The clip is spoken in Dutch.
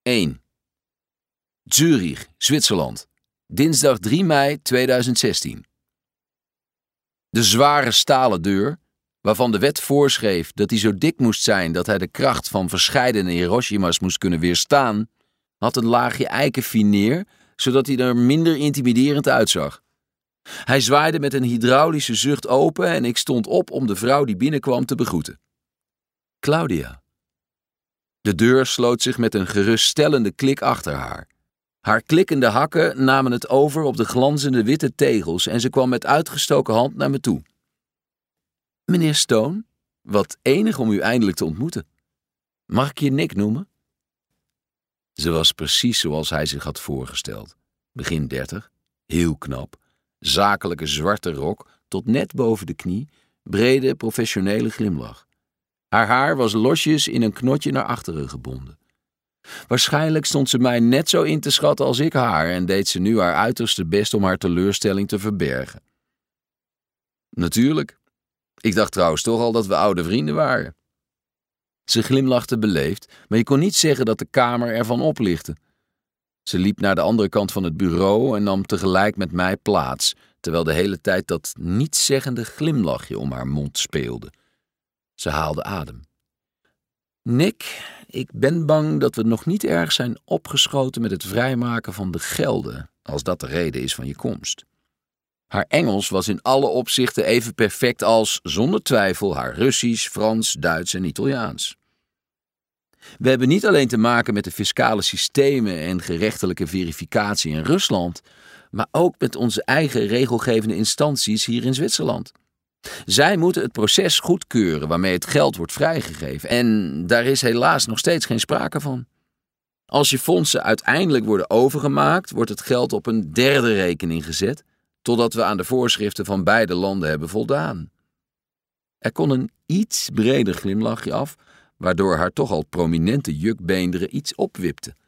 1. Zurich, Zwitserland. Dinsdag 3 mei 2016. De zware stalen deur, waarvan de wet voorschreef dat hij zo dik moest zijn dat hij de kracht van verscheidene Hiroshima's moest kunnen weerstaan, had een laagje eikenfineer, zodat hij er minder intimiderend uitzag. Hij zwaaide met een hydraulische zucht open en ik stond op om de vrouw die binnenkwam te begroeten. Claudia. De deur sloot zich met een geruststellende klik achter haar. Haar klikkende hakken namen het over op de glanzende witte tegels en ze kwam met uitgestoken hand naar me toe. Meneer Stone, wat enig om u eindelijk te ontmoeten. Mag ik je Nick noemen? Ze was precies zoals hij zich had voorgesteld. Begin 30, heel knap, zakelijke zwarte rok tot net boven de knie, brede professionele glimlach. Haar haar was losjes in een knotje naar achteren gebonden. Waarschijnlijk stond ze mij net zo in te schatten als ik haar en deed ze nu haar uiterste best om haar teleurstelling te verbergen. Natuurlijk. Ik dacht trouwens toch al dat we oude vrienden waren. Ze glimlachte beleefd, maar je kon niet zeggen dat de kamer ervan oplichtte. Ze liep naar de andere kant van het bureau en nam tegelijk met mij plaats, terwijl de hele tijd dat nietszeggende glimlachje om haar mond speelde. Ze haalde adem. Nick, ik ben bang dat we nog niet erg zijn opgeschoten met het vrijmaken van de gelden, als dat de reden is van je komst. Haar Engels was in alle opzichten even perfect als, zonder twijfel, haar Russisch, Frans, Duits en Italiaans. We hebben niet alleen te maken met de fiscale systemen en gerechtelijke verificatie in Rusland, maar ook met onze eigen regelgevende instanties hier in Zwitserland. Zij moeten het proces goedkeuren waarmee het geld wordt vrijgegeven en daar is helaas nog steeds geen sprake van. Als je fondsen uiteindelijk worden overgemaakt, wordt het geld op een derde rekening gezet, totdat we aan de voorschriften van beide landen hebben voldaan. Er kon een iets breder glimlachje af, waardoor haar toch al prominente jukbeenderen iets opwipte.